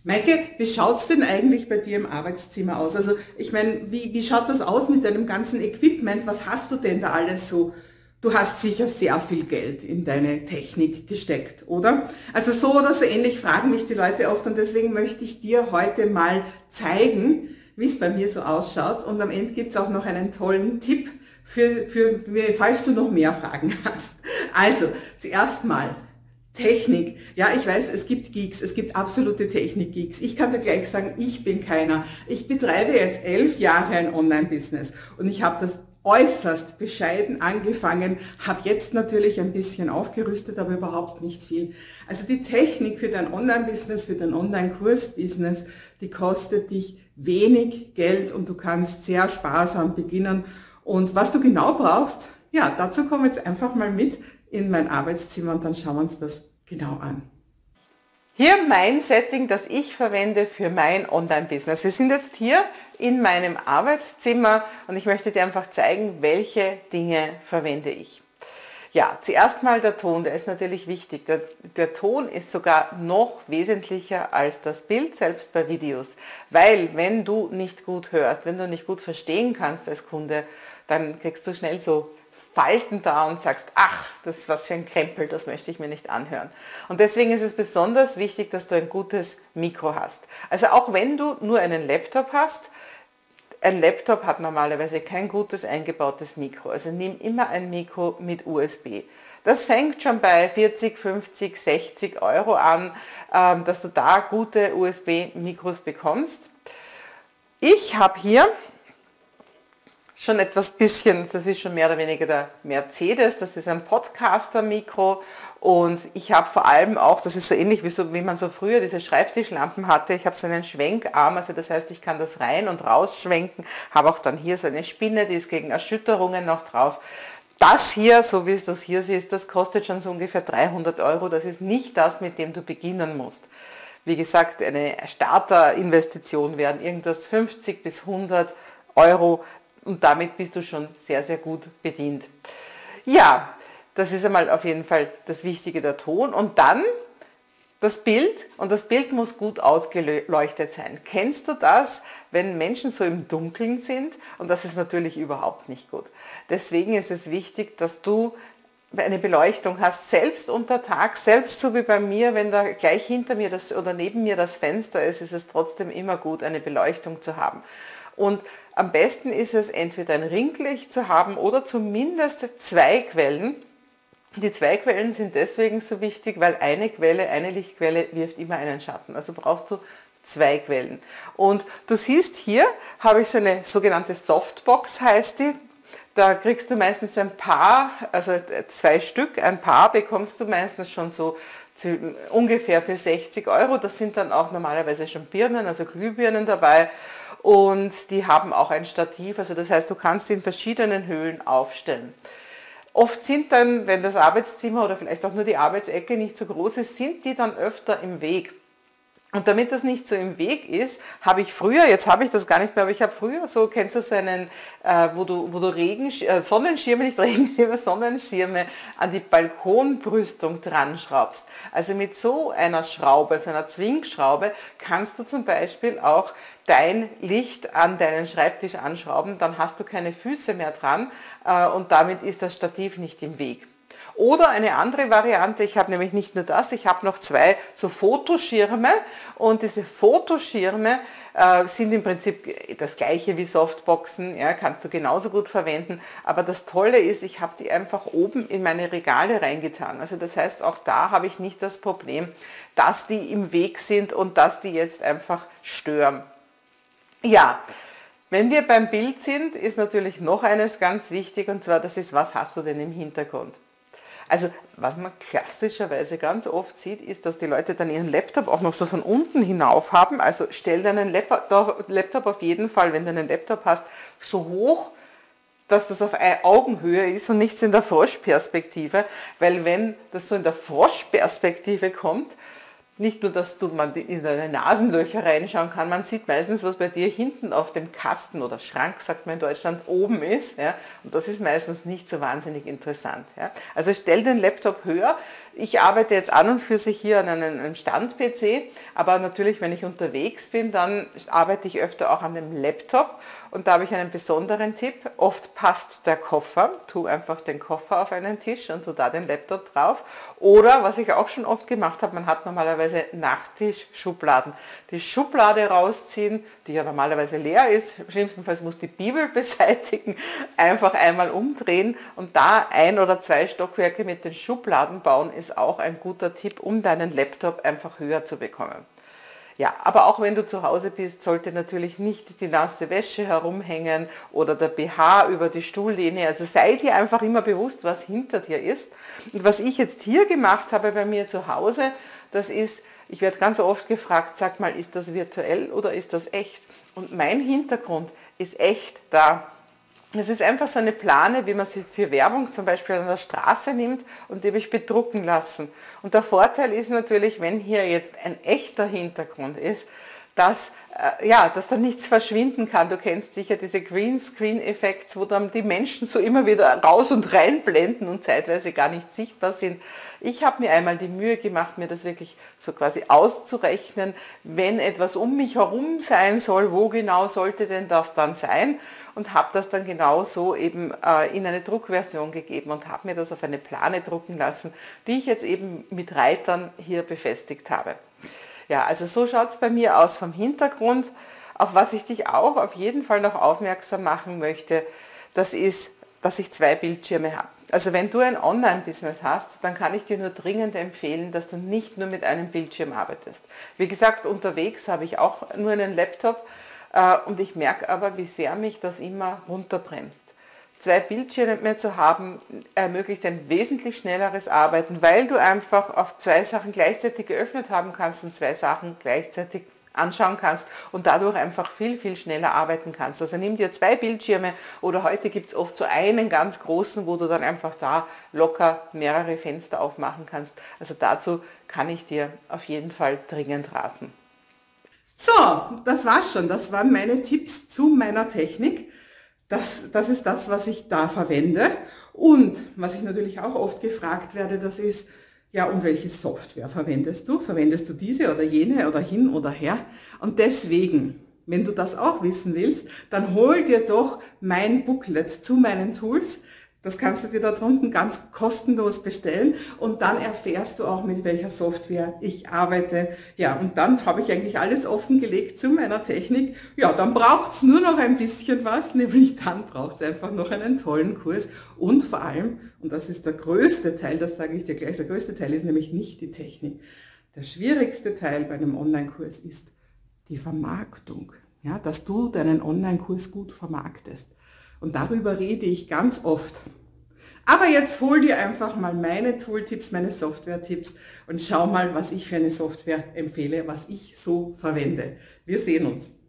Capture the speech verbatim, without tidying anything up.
Maike, wie schaut's denn eigentlich bei dir im Arbeitszimmer aus? Also ich meine, wie, wie schaut das aus mit deinem ganzen Equipment? Was hast du denn da alles so? Du hast sicher sehr viel Geld in deine Technik gesteckt, oder? Also so oder so ähnlich fragen mich die Leute oft und deswegen möchte ich dir heute mal zeigen, wie es bei mir so ausschaut. Und am Ende gibt's auch noch einen tollen Tipp für, für, falls du noch mehr Fragen hast. Also, zuerst mal. Technik. Ja, ich weiß, es gibt Geeks, es gibt absolute Technik-Geeks. Ich kann dir gleich sagen, ich bin keiner. Ich betreibe jetzt elf Jahre ein Online-Business und ich habe das äußerst bescheiden angefangen, habe jetzt natürlich ein bisschen aufgerüstet, aber überhaupt nicht viel. Also die Technik für dein Online-Business, für dein Online-Kurs-Business, die kostet dich wenig Geld und du kannst sehr sparsam beginnen. Und was du genau brauchst, ja, dazu komm jetzt einfach mal mit in mein Arbeitszimmer und dann schauen wir uns das genau an. Hier mein Setting, das ich verwende für mein Online-Business. Wir sind jetzt hier in meinem Arbeitszimmer und ich möchte dir einfach zeigen, welche Dinge verwende ich. Ja, zuerst mal der Ton, der ist natürlich wichtig. Der, der Ton ist sogar noch wesentlicher als das Bild, selbst bei Videos. Weil wenn du nicht gut hörst, wenn du nicht gut verstehen kannst als Kunde, dann kriegst du schnell so Falten da und sagst, ach, das ist was für ein Krempel, das möchte ich mir nicht anhören. Und deswegen ist es besonders wichtig, dass du ein gutes Mikro hast. Also auch wenn du nur einen Laptop hast, ein Laptop hat normalerweise kein gutes eingebautes Mikro. Also nimm immer ein Mikro mit U S B. Das fängt schon bei vierzig, fünfzig, sechzig Euro an, dass du da gute U S B-Mikros bekommst. Ich habe hier schon etwas bisschen, das ist schon mehr oder weniger der Mercedes, das ist ein Podcaster-Mikro und ich habe vor allem auch, das ist so ähnlich wie, so, wie man so früher diese Schreibtischlampen hatte, ich habe so einen Schwenkarm, also das heißt, ich kann das rein und raus schwenken, habe auch dann hier so eine Spinne, die ist gegen Erschütterungen noch drauf. Das hier, so wie es das hier siehst, das kostet schon so ungefähr dreihundert Euro, das ist nicht das, mit dem du beginnen musst. Wie gesagt, eine Starterinvestition wären irgendwas fünfzig bis hundert Euro. Und damit bist du schon sehr, sehr gut bedient. Ja, das ist einmal auf jeden Fall das Wichtige, der Ton. Und dann das Bild. Und das Bild muss gut ausgeleuchtet sein. Kennst du das, wenn Menschen so im Dunkeln sind? Und das ist natürlich überhaupt nicht gut. Deswegen ist es wichtig, dass du eine Beleuchtung hast, selbst unter Tag, selbst so wie bei mir, wenn da gleich hinter mir das oder neben mir das Fenster ist, ist es trotzdem immer gut, eine Beleuchtung zu haben. Und am besten ist es, entweder ein Ringlicht zu haben oder zumindest zwei Quellen. Die zwei Quellen sind deswegen so wichtig, weil eine Quelle, eine Lichtquelle wirft immer einen Schatten. Also brauchst du zwei Quellen. Und du siehst, hier habe ich so eine sogenannte Softbox, heißt die. Da kriegst du meistens ein Paar, also zwei Stück, ein Paar bekommst du meistens schon so ungefähr für sechzig Euro. Das sind dann auch normalerweise schon Birnen, also Glühbirnen dabei. Und die haben auch ein Stativ, also das heißt, du kannst sie in verschiedenen Höhen aufstellen. Oft sind dann, wenn das Arbeitszimmer oder vielleicht auch nur die Arbeitsecke nicht so groß ist, sind die dann öfter im Weg. Und damit das nicht so im Weg ist, habe ich früher, jetzt habe ich das gar nicht mehr, aber ich habe früher so, kennst du so einen, äh, wo du, wo du Regen, äh, Sonnenschirme, nicht Regenschirme, Sonnenschirme an die Balkonbrüstung dran schraubst. Also mit so einer Schraube, so einer Zwingschraube, kannst du zum Beispiel auch dein Licht an deinen Schreibtisch anschrauben, dann hast du keine Füße mehr dran äh, und damit ist das Stativ nicht im Weg. Oder eine andere Variante, ich habe nämlich nicht nur das, ich habe noch zwei so Fotoschirme und diese Fotoschirme äh, sind im Prinzip das gleiche wie Softboxen, ja, kannst du genauso gut verwenden, aber das Tolle ist, ich habe die einfach oben in meine Regale reingetan. Also das heißt, auch da habe ich nicht das Problem, dass die im Weg sind und dass die jetzt einfach stören. Ja, wenn wir beim Bild sind, ist natürlich noch eines ganz wichtig und zwar, das ist, was hast du denn im Hintergrund? Also was man klassischerweise ganz oft sieht, ist, dass die Leute dann ihren Laptop auch noch so von unten hinauf haben. Also stell deinen Laptop auf jeden Fall, wenn du einen Laptop hast, so hoch, dass das auf Augenhöhe ist und nichts in der Froschperspektive. Weil wenn das so in der Froschperspektive kommt, nicht nur, dass du man in deine Nasenlöcher reinschauen kann, man sieht meistens, was bei dir hinten auf dem Kasten oder Schrank, sagt man in Deutschland, oben ist. Ja, und das ist meistens nicht so wahnsinnig interessant. Ja. Also stell den Laptop höher. Ich arbeite jetzt an und für sich hier an einem, einem Stand-P C, aber natürlich, wenn ich unterwegs bin, dann arbeite ich öfter auch an dem Laptop und da habe ich einen besonderen Tipp. Oft passt der Koffer, tu einfach den Koffer auf einen Tisch und tu da den Laptop drauf. Oder, was ich auch schon oft gemacht habe, man hat normalerweise Nachttischschubladen. Die Schublade rausziehen, die ja normalerweise leer ist, schlimmstenfalls muss die Bibel beseitigen, einfach einmal umdrehen und da ein oder zwei Stockwerke mit den Schubladen bauen, ist auch ein guter Tipp, um deinen Laptop einfach höher zu bekommen. Ja, aber auch wenn du zu Hause bist, sollte natürlich nicht die nasse Wäsche herumhängen oder der B H über die Stuhllehne. Also sei dir einfach immer bewusst, was hinter dir ist. Und was ich jetzt hier gemacht habe bei mir zu Hause, das ist, ich werde ganz oft gefragt, sag mal, ist das virtuell oder ist das echt? Und mein Hintergrund ist echt da. Es ist einfach so eine Plane, wie man sie für Werbung zum Beispiel an der Straße nimmt und die habe ich bedrucken lassen. Und der Vorteil ist natürlich, wenn hier jetzt ein echter Hintergrund ist, dass, äh, ja, dass da nichts verschwinden kann. Du kennst sicher diese Greenscreen-Effekte, wo dann die Menschen so immer wieder raus und rein blenden und zeitweise gar nicht sichtbar sind. Ich habe mir einmal die Mühe gemacht, mir das wirklich so quasi auszurechnen, wenn etwas um mich herum sein soll, wo genau sollte denn das dann sein? Und habe das dann genau so eben äh, in eine Druckversion gegeben und habe mir das auf eine Plane drucken lassen, die ich jetzt eben mit Reitern hier befestigt habe. Ja, also so schaut es bei mir aus vom Hintergrund. Auf was ich dich auch auf jeden Fall noch aufmerksam machen möchte, das ist, dass ich zwei Bildschirme habe. Also wenn du ein Online-Business hast, dann kann ich dir nur dringend empfehlen, dass du nicht nur mit einem Bildschirm arbeitest. Wie gesagt, unterwegs habe ich auch nur einen Laptop, und ich merke aber, wie sehr mich das immer runterbremst. Zwei Bildschirme mehr zu haben, ermöglicht ein wesentlich schnelleres Arbeiten, weil du einfach auf zwei Sachen gleichzeitig geöffnet haben kannst und zwei Sachen gleichzeitig anschauen kannst und dadurch einfach viel, viel schneller arbeiten kannst. Also nimm dir zwei Bildschirme oder heute gibt es oft so einen ganz großen, wo du dann einfach da locker mehrere Fenster aufmachen kannst. Also dazu kann ich dir auf jeden Fall dringend raten. So, das war's schon. Das waren meine Tipps zu meiner Technik. Das, das ist das, was ich da verwende. Und was ich natürlich auch oft gefragt werde, das ist, ja, und welche Software verwendest du? Verwendest du diese oder jene oder hin oder her? Und deswegen, wenn du das auch wissen willst, dann hol dir doch mein Booklet zu meinen Tools. Das kannst du dir da drunten ganz kostenlos bestellen und dann erfährst du auch, mit welcher Software ich arbeite. Ja, und dann habe ich eigentlich alles offengelegt zu meiner Technik. Ja, dann braucht es nur noch ein bisschen was, nämlich dann braucht es einfach noch einen tollen Kurs. Und vor allem, und das ist der größte Teil, das sage ich dir gleich, der größte Teil ist nämlich nicht die Technik. Der schwierigste Teil bei einem Online-Kurs ist die Vermarktung. Ja, dass du deinen Online-Kurs gut vermarktest. Und darüber rede ich ganz oft. Aber jetzt hol dir einfach mal meine Tooltips, meine Software-Tipps und schau mal, was ich für eine Software empfehle, was ich so verwende. Wir sehen uns.